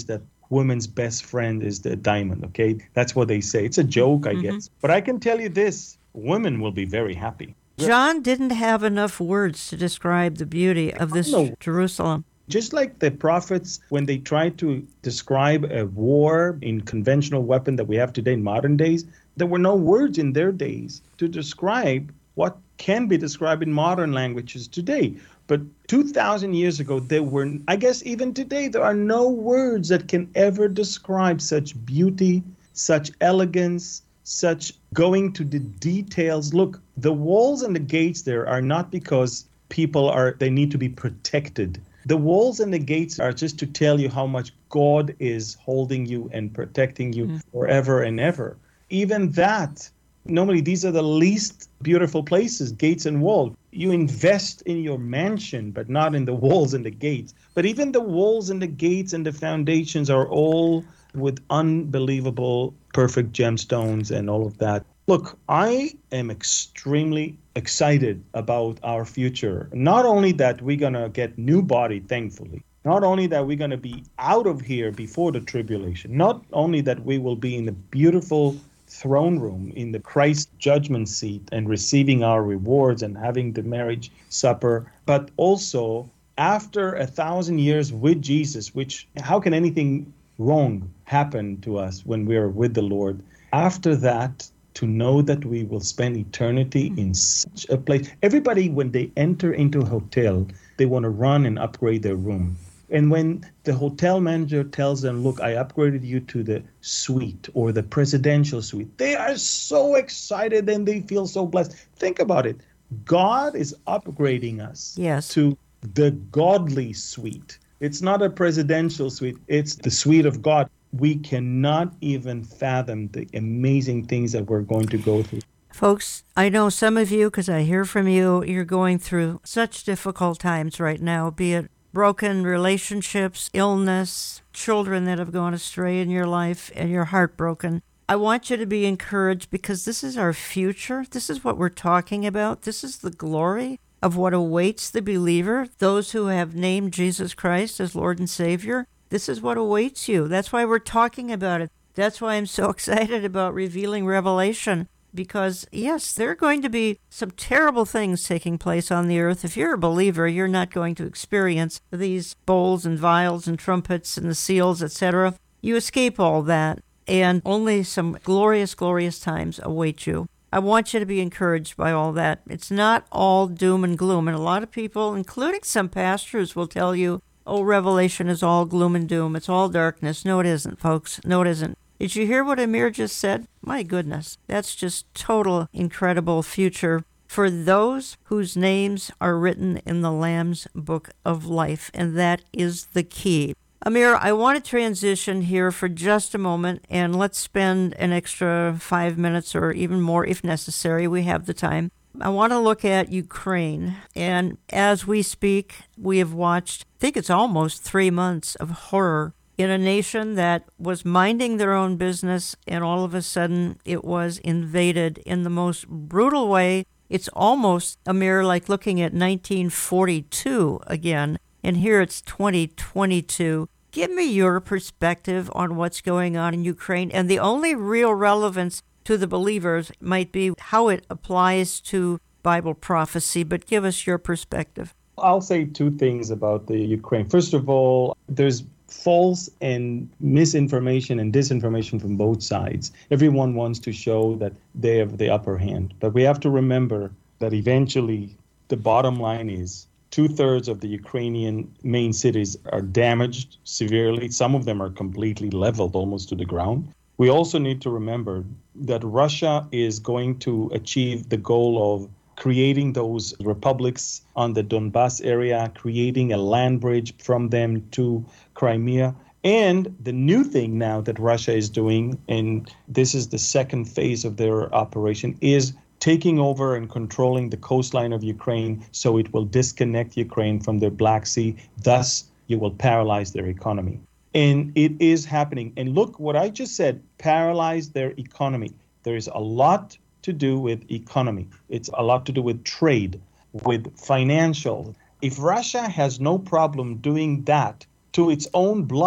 Speaker 5: woman's best friend is the diamond, okay? That's what they say. It's a joke, I mm-hmm. guess. But I can tell you this, women will be very happy.
Speaker 4: John didn't have enough words to describe the beauty of this Jerusalem.
Speaker 5: Just like the prophets, when they tried to describe a war in conventional weapon that we have today in modern days, there were no words in their days to describe what can be described in modern languages today. But two thousand years ago, there were, I guess even today, there are no words that can ever describe such beauty, such elegance, such going to the details. Look, the walls and the gates there are not because people are, they need to be protected. The walls and the gates are just to tell you how much God is holding you and protecting you mm. forever and ever. Even that, normally these are the least beautiful places, gates and walls. You invest in your mansion, but not in the walls and the gates. But even the walls and the gates and the foundations are all with unbelievable, perfect gemstones and all of that. Look, I am extremely excited about our future. Not only that we're going to get new body, thankfully. Not only that we're going to be out of here before the tribulation. Not only that we will be in the beautiful throne room, in the Christ judgment seat and receiving our rewards and having the marriage supper, but also after a thousand years with Jesus, which how can anything wrong happen to us when we are with the Lord? After that, to know that we will spend eternity in such a place. Everybody, when they enter into a hotel, they want to run and upgrade their room. And when the hotel manager tells them, look, I upgraded you to the suite or the presidential suite, they are so excited and they feel so blessed. Think about it. God is upgrading us
Speaker 4: yes.
Speaker 5: to the godly suite. It's not a presidential suite. It's the suite of God. We cannot even fathom the amazing things that we're going to go through.
Speaker 4: Folks, I know some of you, because I hear from you, you're going through such difficult times right now, be it broken relationships, illness, children that have gone astray in your life, and you're heartbroken. I want you to be encouraged because this is our future. This is what we're talking about. This is the glory of what awaits the believer, those who have named Jesus Christ as Lord and Savior. This is what awaits you. That's why we're talking about it. That's why I'm so excited about revealing Revelation. Because, yes, there are going to be some terrible things taking place on the earth. If you're a believer, you're not going to experience these bowls and vials and trumpets and the seals, et cetera. You escape all that, and only some glorious, glorious times await you. I want you to be encouraged by all that. It's not all doom and gloom. And a lot of people, including some pastors, will tell you, oh, Revelation is all gloom and doom. It's all darkness. No, it isn't, folks. No, it isn't. Did you hear what Amir just said? My goodness, that's just total incredible future for those whose names are written in the Lamb's Book of Life, and that is the key. Amir, I want to transition here for just a moment, and let's spend an extra five minutes or even more if necessary. We have the time. I want to look at Ukraine, and as we speak, we have watched, I think it's almost three months of horror in a nation that was minding their own business, and all of a sudden it was invaded in the most brutal way. It's almost, Amir, like looking at nineteen forty-two again, and here it's twenty twenty-two. Give me your perspective on what's going on in Ukraine, and the only real relevance to the believers might be how it applies to Bible prophecy, but give us your perspective.
Speaker 5: I'll say two things about the Ukraine. First of all, there's false and misinformation and disinformation from both sides. Everyone wants to show that they have the upper hand. But we have to remember that eventually the bottom line is two-thirds of the Ukrainian main cities are damaged severely. Some of them are completely leveled almost to the ground. We also need to remember that Russia is going to achieve the goal of creating those republics on the Donbas area, creating a land bridge from them to Crimea. And the new thing now that Russia is doing, and this is the second phase of their operation, is taking over and controlling the coastline of Ukraine so it will disconnect Ukraine from the Black Sea. Thus, you will paralyze their economy. And it is happening. And look, what I just said, paralyze their economy. There is a lot to do with economy. It's a lot to do with trade, with financial. If Russia has no problem doing that to its own blood,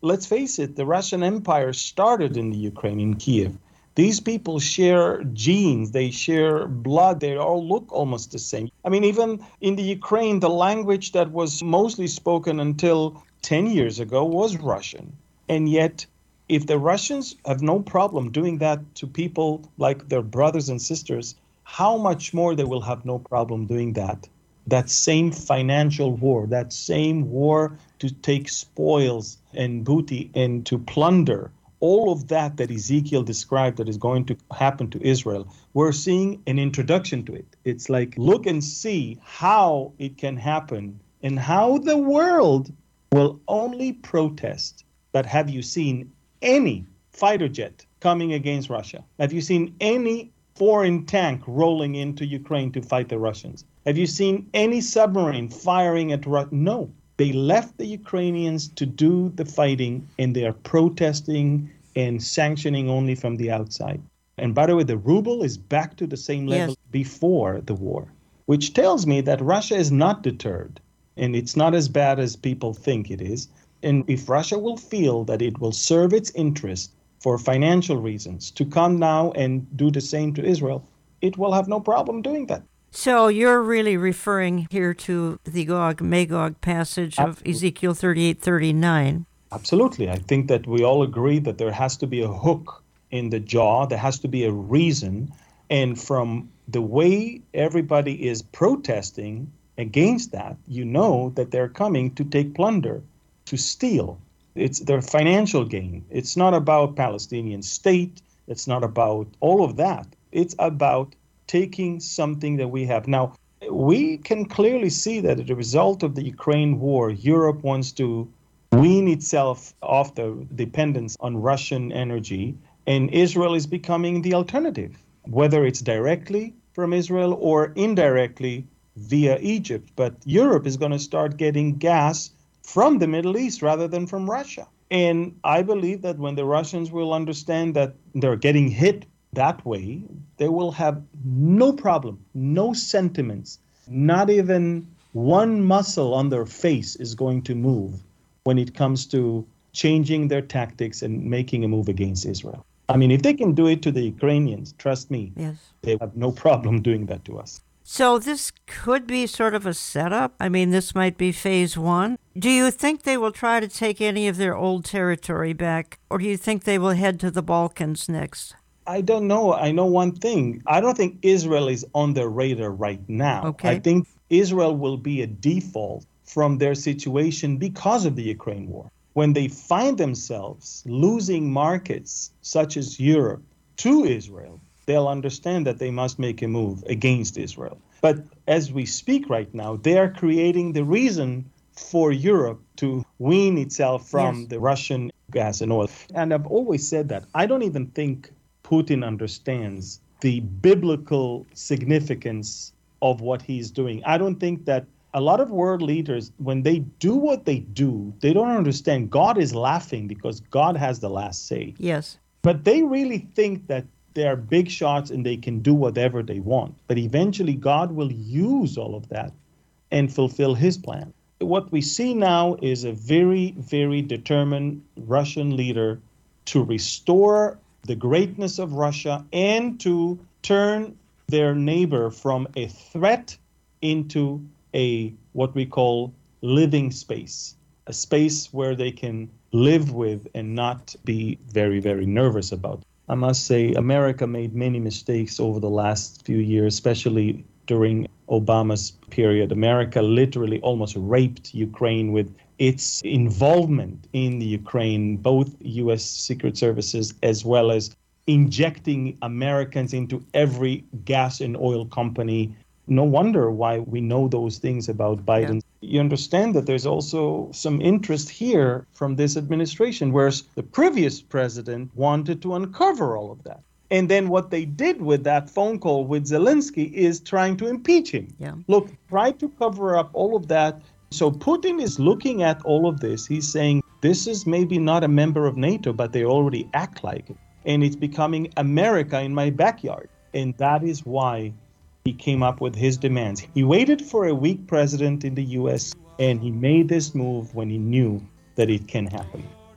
Speaker 5: let's face it, the Russian Empire started in the Ukraine, in Kiev. These people share genes, they share blood, they all look almost the same. I mean, even in the Ukraine, the language that was mostly spoken until ten years ago was Russian. And yet, if the Russians have no problem doing that to people like their brothers and sisters, how much more they will have no problem doing that? That same financial war, that same war to take spoils and booty and to plunder. All of that that Ezekiel described that is going to happen to Israel, we're seeing an introduction to it. It's like, look and see how it can happen and how the world will only protest. But have you seen any fighter jet coming against Russia? Have you seen any foreign tank rolling into Ukraine to fight the Russians? Have you seen any submarine firing at Russia? No. They left the Ukrainians to do the fighting, and they are protesting and sanctioning only from the outside. And by the way, the ruble is back to the same level yes. before the war, which tells me that Russia is not deterred, and it's not as bad as people think it is. And if Russia will feel that it will serve its interest for financial reasons to come now and do the same to Israel, it will have no problem doing that.
Speaker 4: So you're really referring here to the Gog-Magog passage Absolutely. Of Ezekiel thirty-eight thirty-nine.
Speaker 5: Absolutely. I think that we all agree that there has to be a hook in the jaw. There has to be a reason. And from the way everybody is protesting against that, you know that they're coming to take plunder, to steal. It's their financial gain. It's not about Palestinian state. It's not about all of that. It's about taking something that we have. Now, we can clearly see that as a result of the Ukraine war, Europe wants to wean itself off the dependence on Russian energy, and Israel is becoming the alternative, whether it's directly from Israel or indirectly via Egypt. But Europe is going to start getting gas from the Middle East rather than from Russia. And I believe that when the Russians will understand that they're getting hit that way, they will have no problem, no sentiments, not even one muscle on their face is going to move when it comes to changing their tactics and making a move against Israel. I mean, if they can do it to the Ukrainians, trust me,
Speaker 4: yes.
Speaker 5: they have no problem doing that to us.
Speaker 4: So this could be sort of a setup. I mean, this might be phase one. Do you think they will try to take any of their old territory back, or do you think they will head to the Balkans next?
Speaker 5: I don't know. I know one thing. I don't think Israel is on their radar right now.
Speaker 4: Okay.
Speaker 5: I think Israel will be a default from their situation because of the Ukraine war. When they find themselves losing markets such as Europe to Israel, they'll understand that they must make a move against Israel. But as we speak right now, they are creating the reason for Europe to wean itself from yes. the Russian gas and oil. And I've always said that. I don't even think Putin understands the biblical significance of what he's doing. I don't think that a lot of world leaders, when they do what they do, they don't understand. God is laughing because God has the last say.
Speaker 4: Yes.
Speaker 5: But they really think that they are big shots and they can do whatever they want. But eventually God will use all of that and fulfill his plan. What we see now is a very, very determined Russian leader to restore the greatness of Russia and to turn their neighbor from a threat into a what we call living space, a space where they can live with and not be very, very nervous about. I must say, America made many mistakes over the last few years, especially during Obama's period. America literally almost raped Ukraine with its involvement in the Ukraine, both U S Secret Services as well as injecting Americans into every gas and oil company. No wonder why we know those things about Biden. Yeah. You understand that there's also some interest here from this administration, whereas the previous president wanted to uncover all of that. And then what they did with that phone call with Zelensky is trying to impeach him.
Speaker 4: Yeah.
Speaker 5: Look, try to cover up all of that. So Putin is looking at all of this. He's saying, this is maybe not a member of NATO, but they already act like it. And it's becoming America in my backyard. And that is why he came up with his demands. He waited for a weak president in the U S, and he made this move when he knew that it can happen.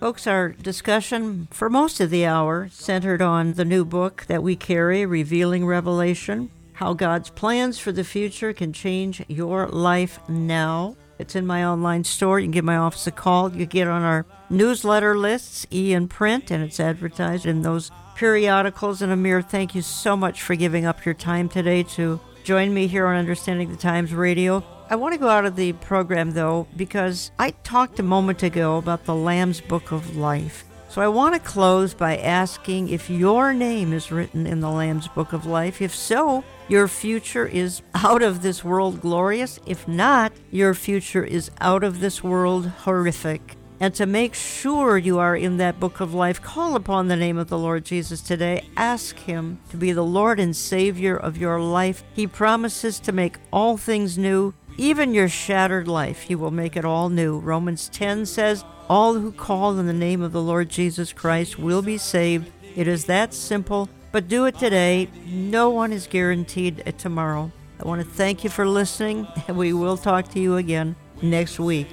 Speaker 4: Folks, our discussion for most of the hour centered on the new book that we carry, Revealing Revelation, how God's plans for the future can change your life now. It's in my online store. You can give my office a call. You get on our newsletter lists, e and print, and it's advertised in those periodicals. And Amir, thank you so much for giving up your time today to join me here on Understanding the Times Radio. I want to go out of the program, though, because I talked a moment ago about the Lamb's Book of Life. So I want to close by asking if your name is written in the Lamb's Book of Life. If so, your future is out of this world glorious. If not, your future is out of this world horrific. And to make sure you are in that book of life, call upon the name of the Lord Jesus today. Ask Him to be the Lord and Savior of your life. He promises to make all things new, even your shattered life. He will make it all new. Romans ten says, all who call in the name of the Lord Jesus Christ will be saved. It is that simple, but do it today. No one is guaranteed a tomorrow. I want to thank you for listening, and we will talk to you again next week.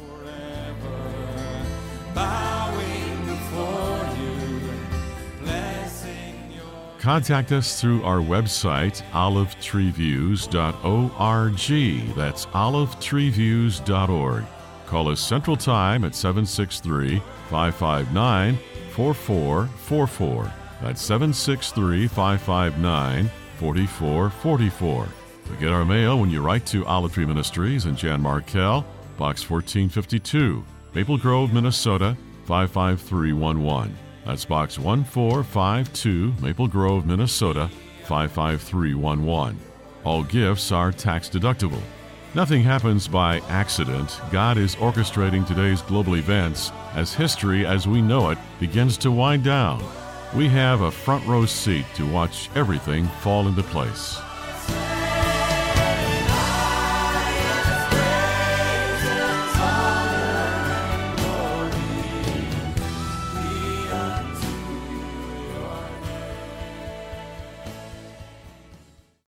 Speaker 1: Contact us through our website, olive tree views dot org. That's olive tree views dot org. Call us Central Time at seven six three, five five nine, four four four four. That's seven six three, five five nine, four four four four. You'll get our mail when you write to Olive Tree Ministries and Jan Markell, Box fourteen fifty-two, Maple Grove, Minnesota, five five three one one. That's Box one four five two, Maple Grove, Minnesota, five five three one one. All gifts are tax deductible. Nothing happens by accident. God is orchestrating today's global events as history as we know it begins to wind down. We have a front row seat to watch everything fall into place.